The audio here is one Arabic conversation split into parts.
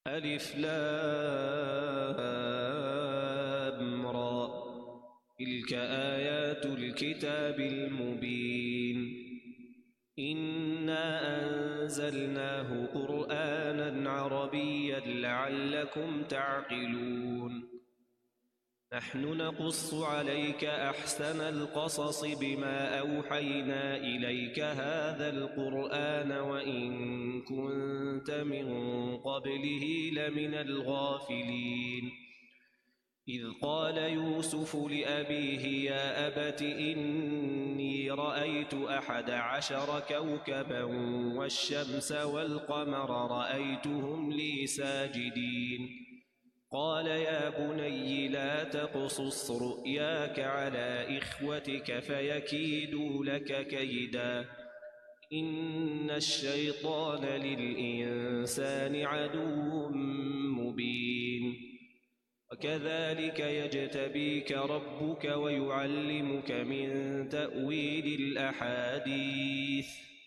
ألف لام را تلك آيات الكتاب المبين إنا أنزلناه قرآنا عربيا لعلكم تعقلون نحن نقص عليك أحسن القصص بما أوحينا إليك هذا القرآن وإن كنت من قبله لمن الغافلين إذ قال يوسف لأبيه يا أبت إني رأيت 11 كوكبا والشمس والقمر رأيتهم لي ساجدين قال يا بني لا تقصص رؤياك على إخوتك فيكيدوا لك كيدا إن الشيطان للإنسان عدو مبين وكذلك يجتبيك ربك ويعلمك من تأويل الأحاديث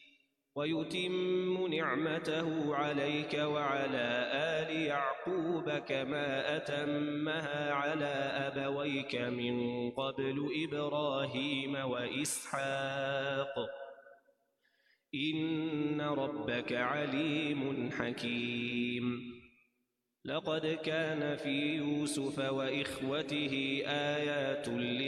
ويتم نعمته عليك وعلى آل يعقوب كما أتمها على أبويك من قبل إبراهيم وإسحاق إن ربك عليم حكيم لقد كان في يوسف وإخوته آيات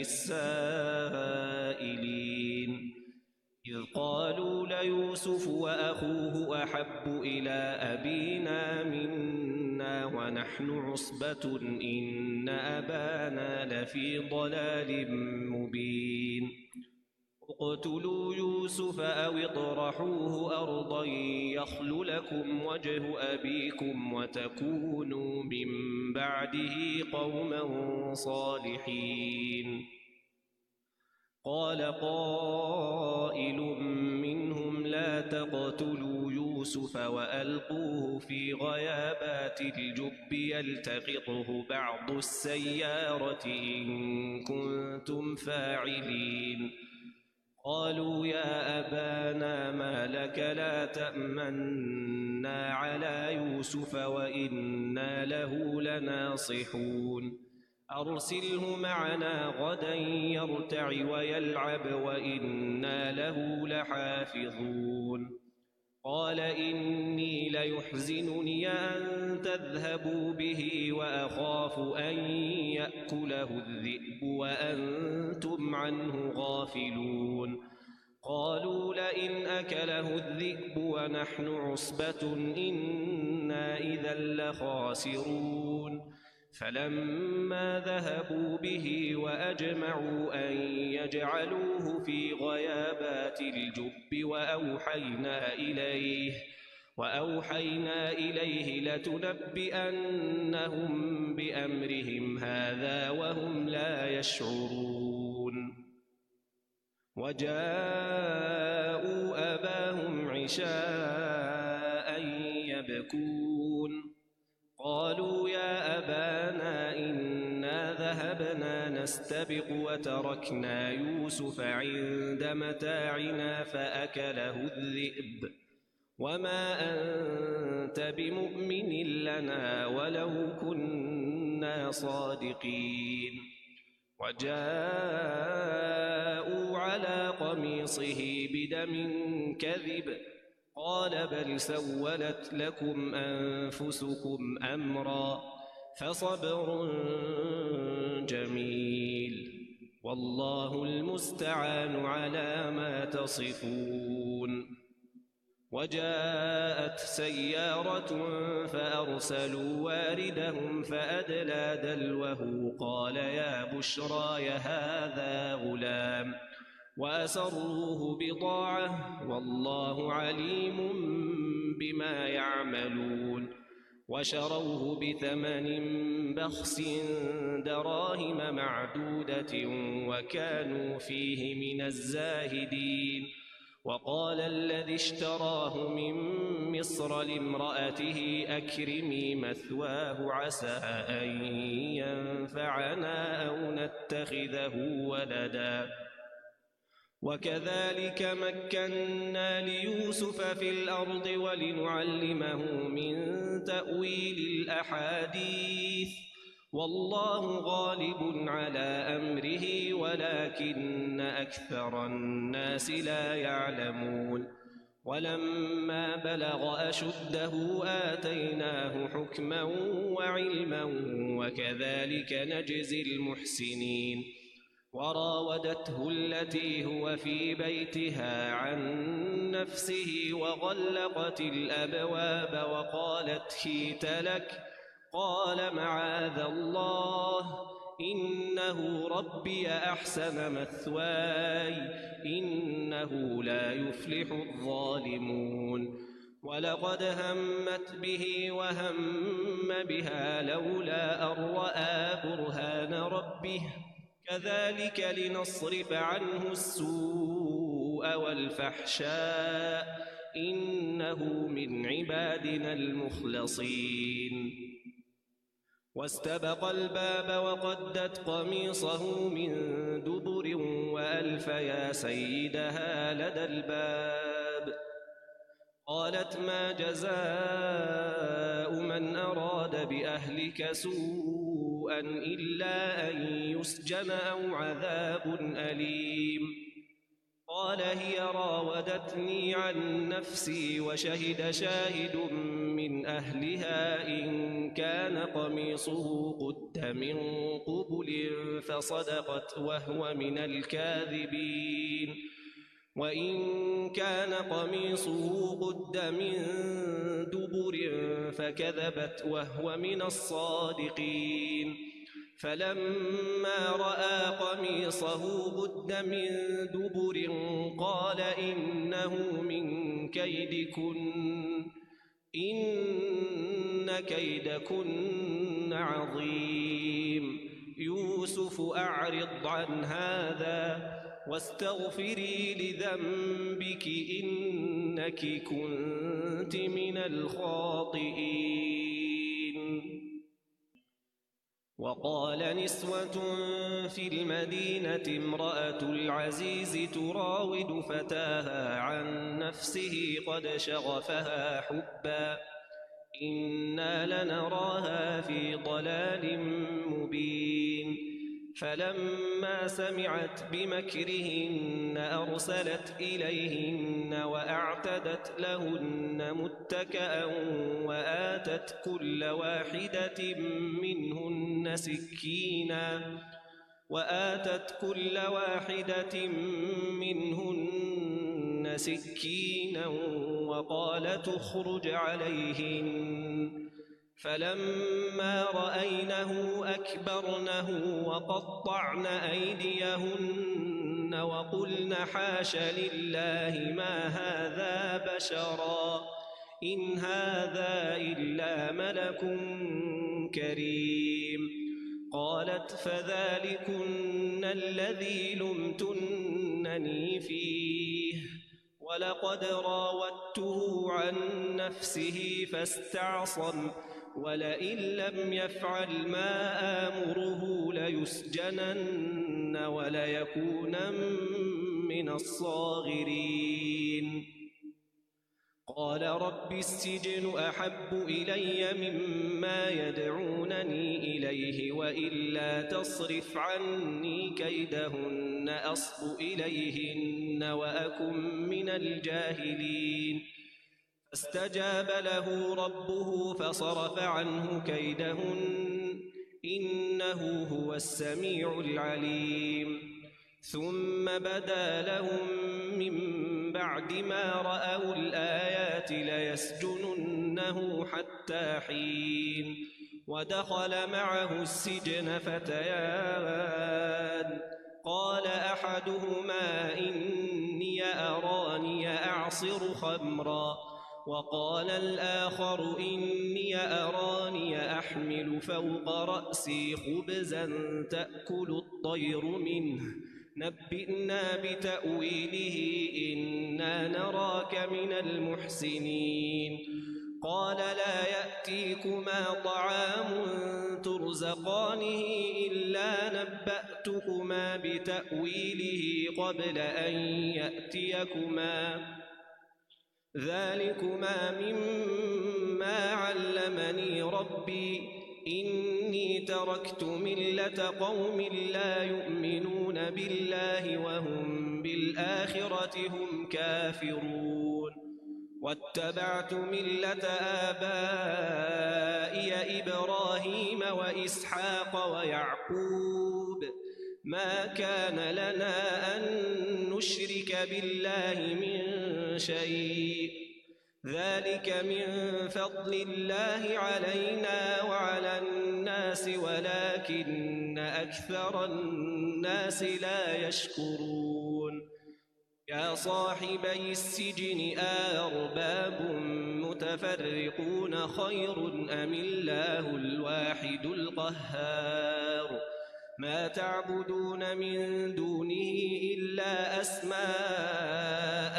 للسائلين إذ قالوا ليوسف وأخوه أحب إلى أبينا منا ونحن عصبة إن أبانا لفي ضلال مبين اقتلوا يوسف أو اطرحوه أرضا يخل لكم وجه أبيكم وتكونوا من بعده قوما صالحين قال قائل منهم لا تقتلوا يوسف وألقوه في غيابات الجب يلتقطه بعض السيارة إن كنتم فاعلين قالوا يا أبانا ما لك لا تأمنا على يوسف وإنا له لناصحون أرسله معنا غدا يرتع ويلعب وإنا له لحافظون قال إني ليحزنني أن تذهبوا به وأخاف أن يأكله الذئب وأنتم عنه غافلون قالوا لئن أكله الذئب ونحن عصبة إنا إذا لخاسرون فلما ذهبوا به وأجمعوا أن يجعلوه في غيابات الجب وأوحينا إليه لتنبئنهم بأمرهم هذا وهم لا يشعرون وجاءوا أباهم عشاء يبكون قالوا يا أبانا إنا ذهبنا نستبق وتركنا يوسف عند متاعنا فأكله الذئب وما أنت بمؤمن لنا ولو كنا صادقين وجاءوا على قميصه بدم كذب قال بل سولت لكم أنفسكم أمرا فصبر جميل والله المستعان على ما تصفون وجاءت سيارة فأرسلوا واردهم فأدلى دلوه قال يا بشرى هذا غلام وأسروه بضاعة والله عليم بما يعملون وشروه بثمن بخس دراهم معدودة وكانوا فيه من الزاهدين وقال الذي اشتراه من مصر لامرأته أكرمي مثواه عسى أن ينفعنا أو نتخذه ولدا وكذلك مكنا ليوسف في الأرض ولنعلمه من تأويل الأحاديث والله غالب على أمره ولكن أكثر الناس لا يعلمون ولما بلغ أشده آتيناه حكما وعلما وكذلك نجزي المحسنين وراودته التي هو في بيتها عن نفسه وغلقت الأبواب وقالت هيت لك قال معاذ الله إنه ربي أحسن مثواي إنه لا يفلح الظالمون ولقد همت به وهم بها لولا أن رأى برهان ربه كذلك لنصرف عنه السوء والفحشاء إنه من عبادنا المخلصين واستبق الباب وقدت قميصه من دبر وألف يا سيدها لدى الباب قالت ما جزاء من أراد بأهلك سوءا إلا أن يسجن أو عذاب أليم قال هي راودتني عن نفسي وشهد شاهد من أهلها إن كان قميصه قد من قبل فصدقت وهو من الكاذبين وإن كان قميصه قد من دبر فكذبت وهو من الصادقين فلما رأى قميصه قد من دبر قال إنه من كيدكن إن كيدكن عظيم يوسف أعرض عن هذا واستغفري لذنبك إنك كنت من الخاطئين وقال نسوة في المدينة امرأة العزيز تراود فتاها عن نفسه قد شغفها حبا إنا لنراها في ضلال مبين فلما سمعت بمكرهن أرسلت إليهن وأعتدت لهن متكأ وآتت كل واحدة منهن سكينا وقالت اخرج عليهن فلما رأينه أكبرنه وقطعن أيديهن وقلن حاش لله ما هذا بشرا إن هذا إلا ملك كريم قالت فذلكن الذي لمتنني فيه ولقد راودته عن نفسه فاستعصم ولئن لم يفعل ما آمره ليسجنن وليكونن من الصاغرين قال رب السجن أحب إلي مما يدعونني إليه وإلا تصرف عني كيدهن أصب إليهن وأكن من الجاهلين فاستجاب له ربه فصرف عنه كيدهن إنه هو السميع العليم ثم بدا لهم من بعد ما رأوا الآيات ليسجننه حتى حين ودخل معه السجن فتيان قال أحدهما إني أراني أعصر خمرا وقال الآخر إني أراني أحمل فوق رأسي خبزا تأكل الطير منه نبئنا بتأويله إنا نراك من المحسنين قال لا يأتيكما طعام ترزقانه إلا نبأت فنبأتكما بتأويله قبل أن يأتيكما ذلكما مما علمني ربي إني تركت ملة قوم لا يؤمنون بالله وهم بالآخرة هم كافرون واتبعت ملة آبائي إبراهيم وإسحاق ويعقوب ما كان لنا أن نشرك بالله من شيء ذلك من فضل الله علينا وعلى الناس ولكن أكثر الناس لا يشكرون يا صاحبي السجن أأرباب متفرقون خير أم الله الواحد القهار ما تعبدون من دونه إلا أسماء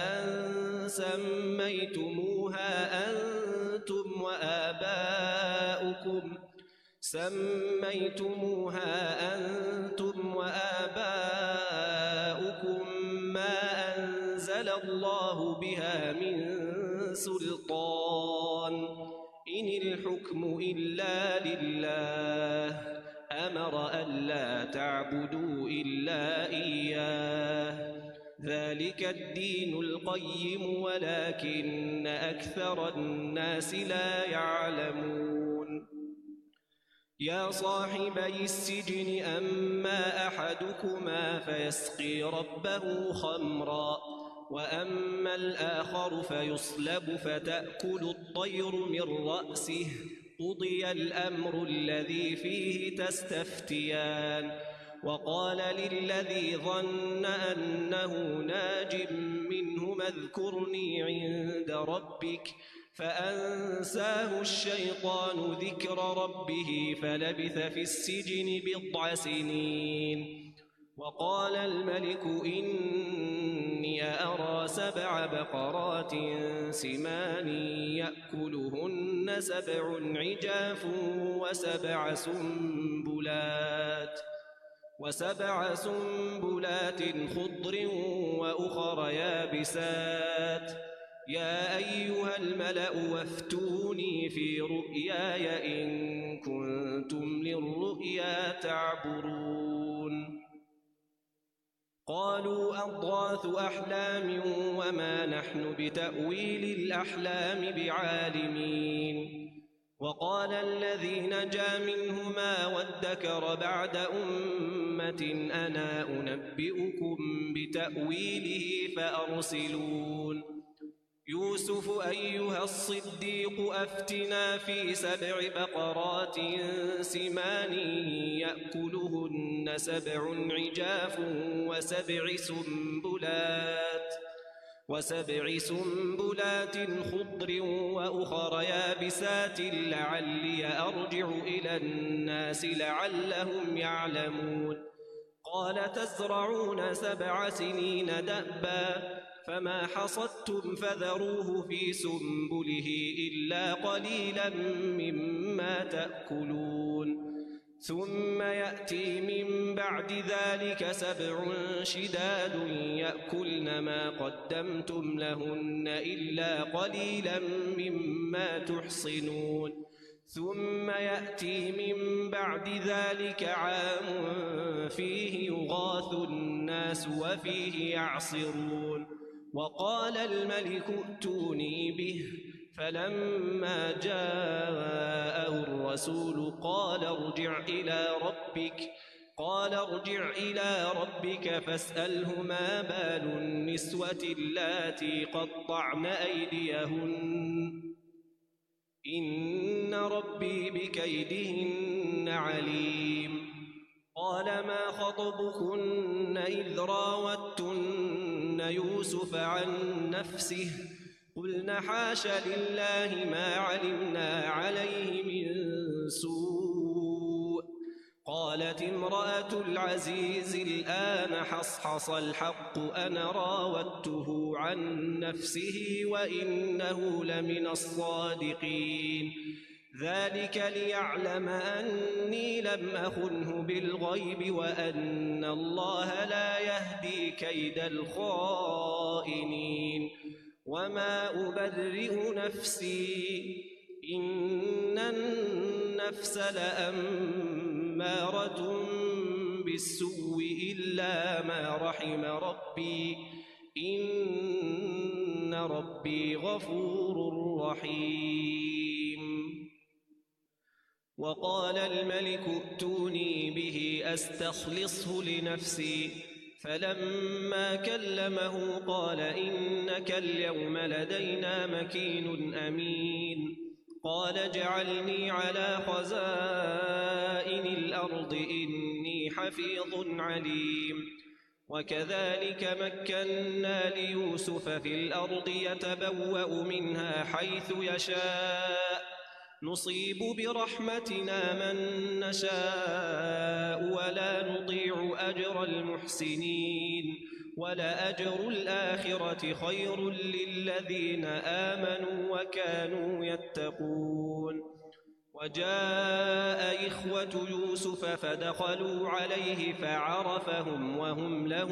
سميتموها أنتم وآباؤكم ما أنزل الله بها من سلطان إن الحكم إلا لله أمر ألا تعبدوا إلا إياه ذلك الدين القيم ولكن أكثر الناس لا يعلمون يا صاحبي السجن أما أحدكما فيسقي ربه خمرا وأما الآخر فيصلب فتأكل الطير من رأسه قضي الأمر الذي فيه تستفتيان وقال للذي ظن أنه ناج منه اذكرني عند ربك فأنساه الشيطان ذكر ربه فلبث في السجن بضع سنين وقال الملك إني أرى 7 بقرات سمان يأكلهن 7 عجاف وسبع سنبلات خضر وأخر يابسات يا أيها الملأ وافتوني في رؤياي إن كنتم للرؤيا تعبرون قالوا أضغاث أحلام وما نحن بتأويل الأحلام بعالمين وقال الذي نجا منهما وادكر بعد أمة أنا أنبئكم بتأويله فأرسلون يوسف أيها الصديق أفتنا في 7 بقرات سمان يأكلهن 7 عجاف وسبع سنبلات خضر وأخر يابسات لعلي أرجع إلى الناس لعلهم يعلمون قال تزرعون 7 سنين دأبا فما حصدتم فذروه في سنبله إلا قليلا مما تأكلون ثم يأتي من بعد ذلك 7 شداد يأكلن ما قدمتم لهن إلا قليلا مما تحصنون ثم يأتي من بعد ذلك عام فيه يغاث الناس وفيه يعصرون وقال الملك ائتوني به فلما جاءه الرسول قال ارجع إلى ربك فاسأله ما بال النسوة اللاتي قطعن أيديهن إن ربي بكيدهن عليم قال ما خطبكن إذ راوتن يوسف عن نفسه قلنا حاش لله ما علمنا عليه من سوء قالت امرأة العزيز الآن حصحص الحق أنا راودته عن نفسه وإنه لمن الصادقين ذلك ليعلم أني لم أخنه بالغيب وأن الله لا يهدي كيد الخائنين وما أبرئ نفسي إن النفس لأمارة بالسوء إلا ما رحم ربي إن ربي غفور رحيم وقال الملك ائتوني به أستخلصه لنفسي فلما كلمه قال إنك اليوم لدينا مكين أمين قال اجعلني على خزائن الأرض إني حفيظ عليم وكذلك مكنا ليوسف في الأرض يتبوأ منها حيث يشاء نصيب برحمتنا من نشاء ولا نضيع أجر المحسنين ولأجر الآخرة خير للذين آمنوا وكانوا يتقون وجاء إخوة يوسف فدخلوا عليه فعرفهم وهم له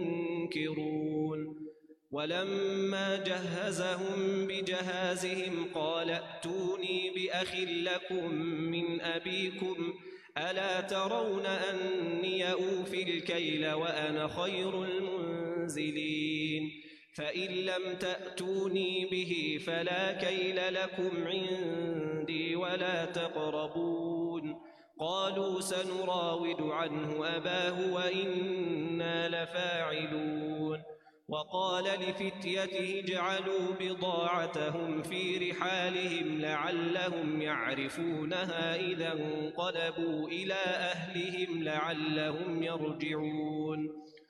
منكرون ولما جهزهم بجهازهم قال ائتوني بأخ لكم من أبيكم ألا ترون أني أوفي الكيل وأنا خير المنزلين فإن لم تأتوني به فلا كيل لكم عندي ولا تقربون قالوا سنراود عنه أباه وإنا لفاعلون وقال لفتيته اجعلوا بضاعتهم في رحالهم لعلهم يعرفونها إذا انقلبوا إلى أهلهم لعلهم يرجعون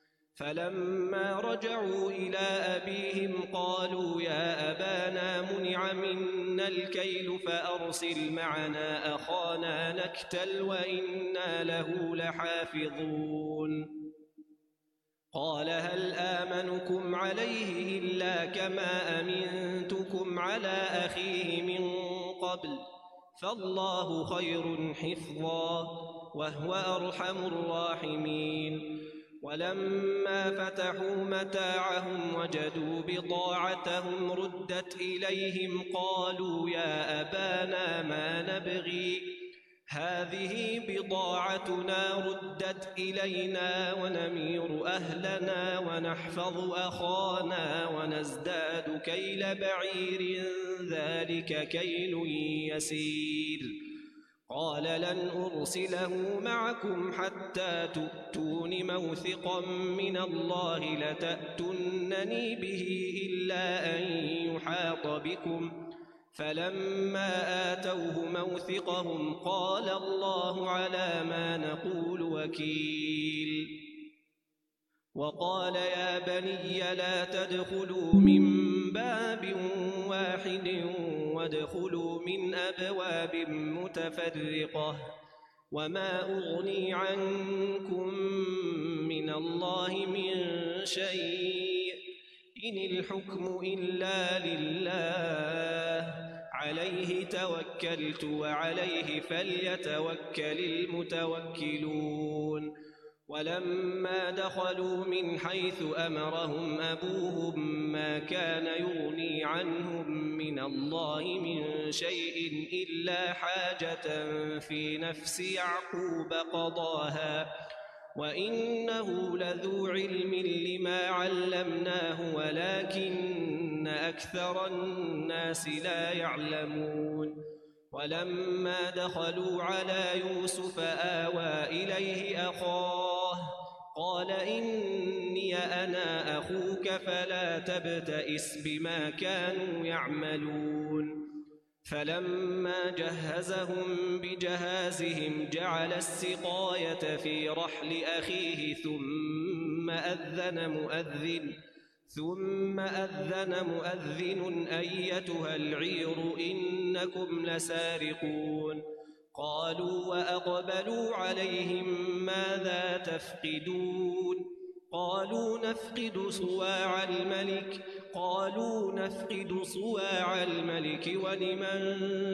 فلما رجعوا إلى أبيهم قالوا يا أبانا منع منا الكيل فأرسل معنا أخانا نكتل وإنا له لحافظون قال هل آمنكم عليه إلا كما أمنتكم على أخيه من قبل فالله خير حفظا وهو أرحم الراحمين ولما فتحوا متاعهم وجدوا بضاعتهم ردت إليهم قالوا يا أبانا ما نبغي هذه بضاعتنا ردت إلينا ونمير أهلنا ونحفظ أخانا ونزداد كيل بعير ذلك كيل يسير قال لن أرسله معكم حتى تؤتون موثقا من الله لتأتونني به إلا أن يحاط بكم فلما آتوه موثقهم قال الله على ما نقول وكيل وقال يا بني لا تدخلوا من باب واحد وادخلوا من أبواب متفرقة وما أغني عنكم من الله من شيء إن الحكم إلا لله عليه توكلت وعليه فليتوكل المتوكلون ولما دخلوا من حيث أمرهم أبوهم ما كان يغني عنهم من الله من شيء إلا حاجة في نفس يعقوب قضاها وإنه لذو علم لما علمناه ولكن أكثر الناس لا يعلمون ولما دخلوا على يوسف آوى إليه أخاه قال إني أنا أخوك فلا تبتئس بما كانوا يعملون فلما جهزهم بجهازهم جعل السقاية في رحل أخيه ثم أذن مؤذن أيتها العير إنكم لسارقون قالوا وأقبلوا عليهم ماذا تفقدون قالوا نفقد صواع الملك ولمن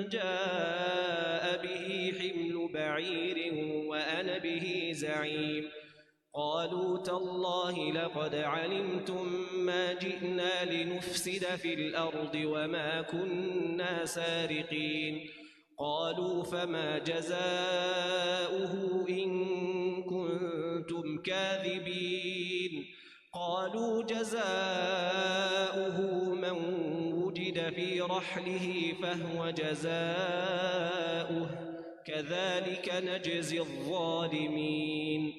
جاء به حمل بعير وأنا به زعيم. قالوا تالله لقد علمتم ما جئنا لنفسد في الأرض وما كنا سارقين. قالوا فما جزاؤه إن كنتم كاذبين. قالوا جزاؤه من وجد في رحله فهو جزاؤه كذلك نجزي الظالمين.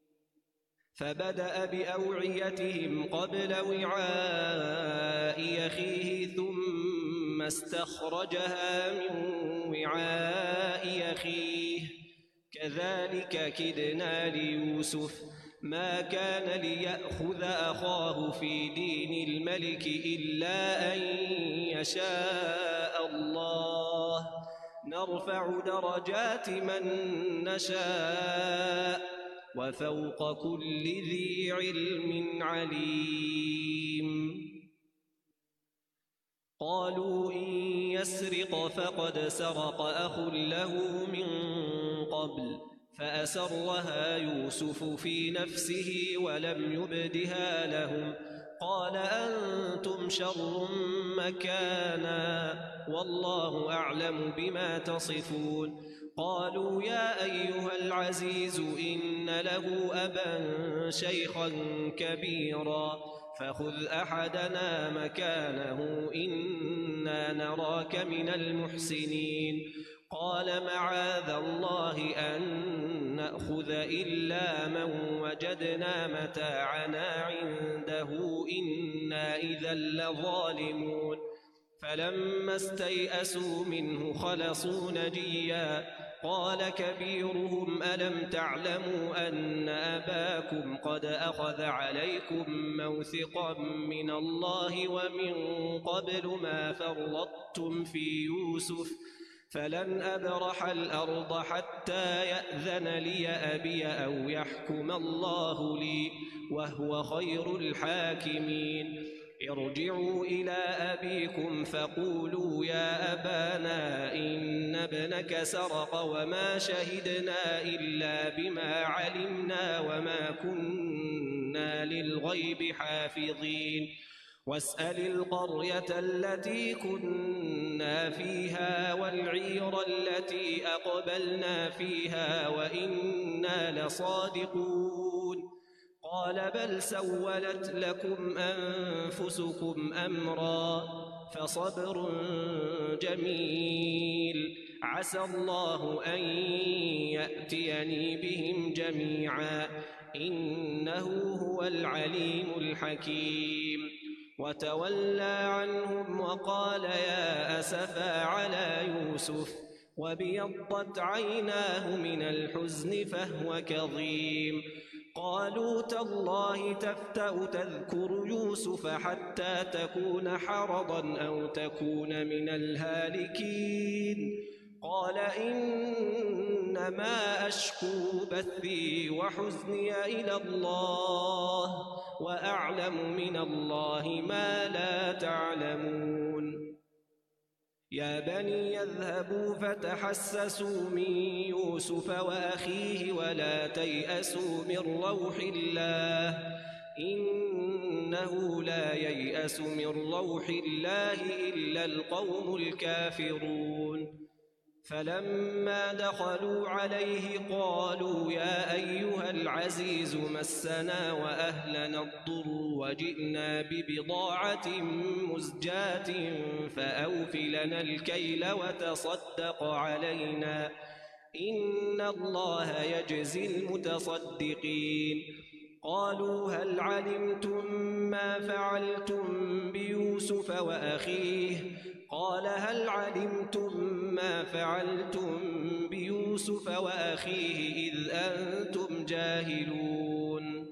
فبدأ بأوعيتهم قبل وعاء أخيه ثم استخرجها من وعاء أخيه كذلك كدنا ليوسف ما كان ليأخذ أخاه في دين الملك إلا أن يشاء الله نرفع درجات من نشاء وفوق كل ذي علم عليم. قالوا إن يسرق فقد سرق أخ له من قبل فأسرها يوسف في نفسه ولم يبدها لهم. قال أنتم شر مكانا والله أعلم بما تصفون. قالوا يا أيها العزيز إن له أبا شيخا كبيرا فخذ أحدنا مكانه إنا نراك من المحسنين. قال معاذ الله أن نأخذ إلا من وجدنا متاعنا عنده إنا إذا لظالمون. فلما استيئسوا منه خلصوا نجيا. قال كبيرهم ألم تعلموا أن أباكم قد أخذ عليكم موثقا من الله ومن قبل ما فرطتم في يوسف فلن أبرح الأرض حتى يأذن لي أبي أو يحكم الله لي وهو خير الحاكمين. ارجعوا إلى أبيكم فقولوا يا أبانا إن ابنك سرق وما شهدنا إلا بما علمنا وما كنا للغيب حافظين. واسأل القرية التي كنا فيها والعير التي أقبلنا فيها وإنا لصادقون. قال بل سولت لكم أنفسكم أمرا فصبر جميل عسى الله أن يأتيني بهم جميعا إنه هو العليم الحكيم. وتولى عنهم وقال يا أسفا على يوسف وابيضت عيناه من الحزن فهو كظيم. قالوا تالله تفتأ تذكر يوسف حتى تكون حرضا أو تكون من الهالكين. قال إنما أشكو بثي وحزني إلى الله وأعلم من الله ما لا تعلمون. يا بني يذهبوا فتحسسوا من يوسف وأخيه ولا تيأسوا من روح الله إنه لا ييأس من روح الله إلا القوم الكافرون. فلما دخلوا عليه قالوا يا أيها العزيز مسنا وأهلنا الضر وجئنا ببضاعة مزجاة فأوف لنا الكيل وتصدق علينا إن الله يجزي المتصدقين. قالوا هل علمتم ما فعلتم بيوسف وأخيه؟ قال هل علمتم ما فعلتم بيوسف وأخيه إذ أنتم جاهلون؟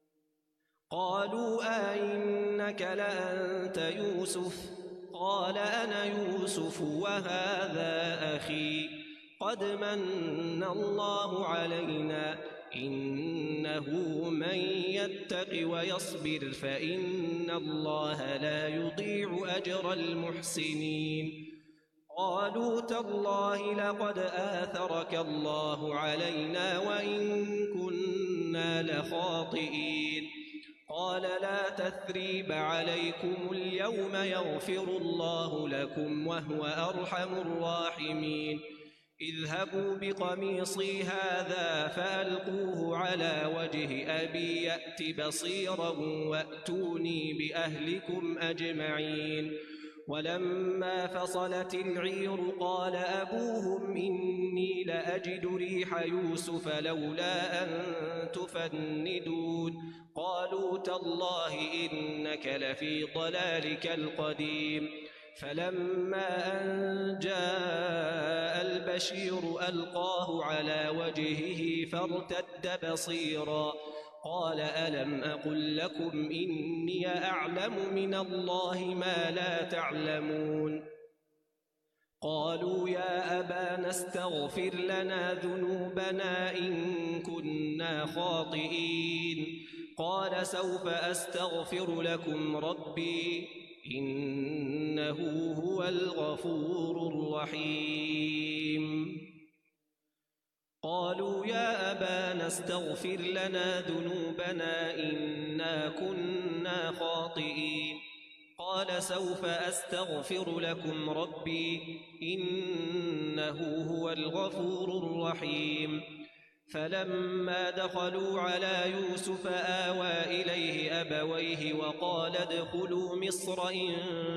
قالوا أئنك لأنت يوسف؟ قال أنا يوسف وهذا أخي قد من الله علينا إنه من يتق ويصبر فإن الله لا يضيع أجر المحسنين قالوا تالله لقد آثرك الله علينا وإن كنا لخاطئين قال لا تثريب عليكم اليوم يغفر الله لكم وهو أرحم الراحمين اذهبوا بقميصي هذا فألقوه على وجه أبي يأت بصيرا وأتوني بأهلكم أجمعين ولما فصلت العير قال أبوهم إني لأجد ريح يوسف لولا أن تفندون قالوا تالله إنك لفي ضلالك القديم فلما أن جاء البشير ألقاه على وجهه فارتد بصيرا قال ألم أقل لكم إني أعلم من الله ما لا تعلمون قالوا يا أبانا استغفر لنا ذنوبنا إن كنا خاطئين قال سوف أستغفر لكم ربي إنه هو الغفور الرحيم قالوا يا أبانا استغفر لنا ذنوبنا إنا كنا خاطئين قال سوف أستغفر لكم ربي إنه هو الغفور الرحيم فلما دخلوا على يوسف آوى إليه أبويه وقال ادخلوا مصر إن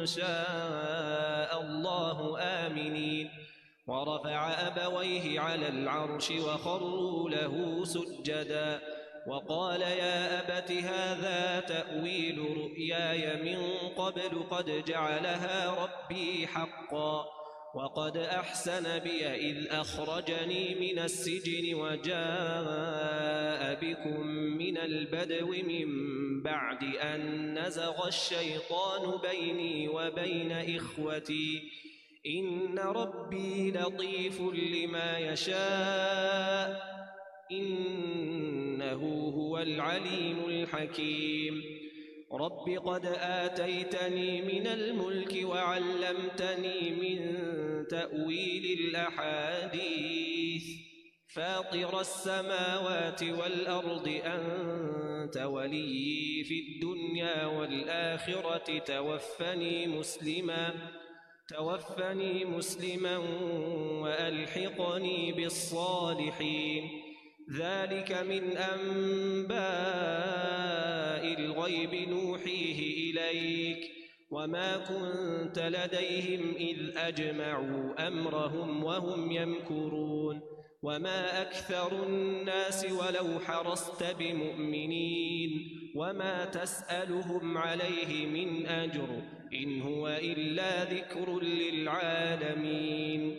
شاء الله آمنين ورفع أبويه على العرش وخروا له سجدا وقال يا أبت هذا تأويل رؤياي من قبل قد جعلها ربي حقا وقد أحسن بي إذ أخرجني من السجن وجاء بكم من البدو من بعد أن نزغ الشيطان بيني وبين إخوتي إن ربي لطيف لما يشاء إنه هو العليم الحكيم رب قد آتيتني من الملك وعلمتني من تأويل الأحاديث فاطر السماوات والأرض أنت ولي في الدنيا والآخرة توفني مسلما وألحقني بالصالحين ذلك من أنباء الغيب نوحيه إليك وما كنت لديهم إذ أجمعوا أمرهم وهم يمكرون وما أكثر الناس ولو حرصت بمؤمنين وما تسألهم عليه من أجر إن هو إلا ذكر للعالمين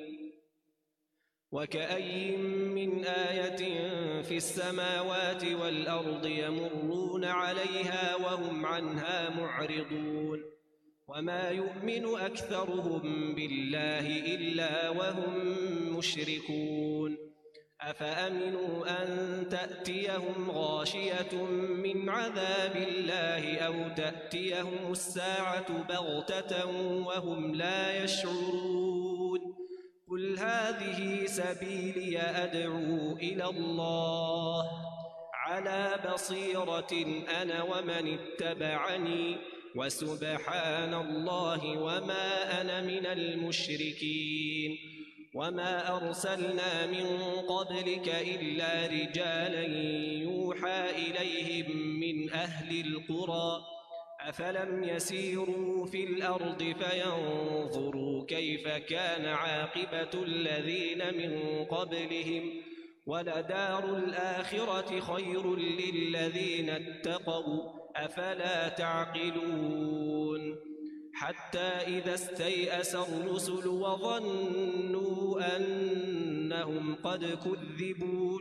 وكأي من آية في السماوات والأرض يمرون عليها وهم عنها معرضون وما يؤمن أكثرهم بالله إلا وهم مشركون أفأمنوا أن تأتيهم غاشية من عذاب الله أو تأتيهم الساعة بغتة وهم لا يشعرون قل هذه سبيلي أدعو إلى الله على بصيرة أنا ومن اتبعني وسبحان الله وما أنا من المشركين وما أرسلنا من قبلك إلا رجالا يوحى إليهم من أهل القرى أفلم يسيروا في الأرض فينظروا كيف كان عاقبة الذين من قبلهم ولدار الآخرة خير للذين اتقوا أفلا تعقلون حتى إذا استيأس الرسل وظنوا أنهم قد كذبوا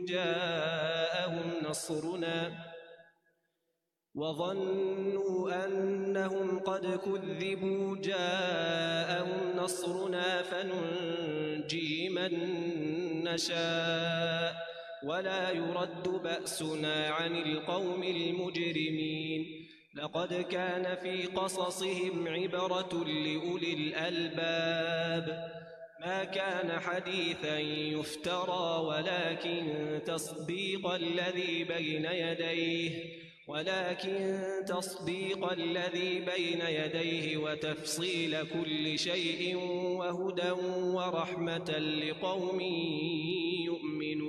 جاءهم نصرنا فننجي من نشاء ولا يرد بأسنا عن القوم المجرمين لقد كان في قصصهم عبرة لأولي الألباب ما كان حديثا يفترى ولكن تصديق الذي بين يديه وتفصيل كل شيء وهدى ورحمة لقوم يؤمنون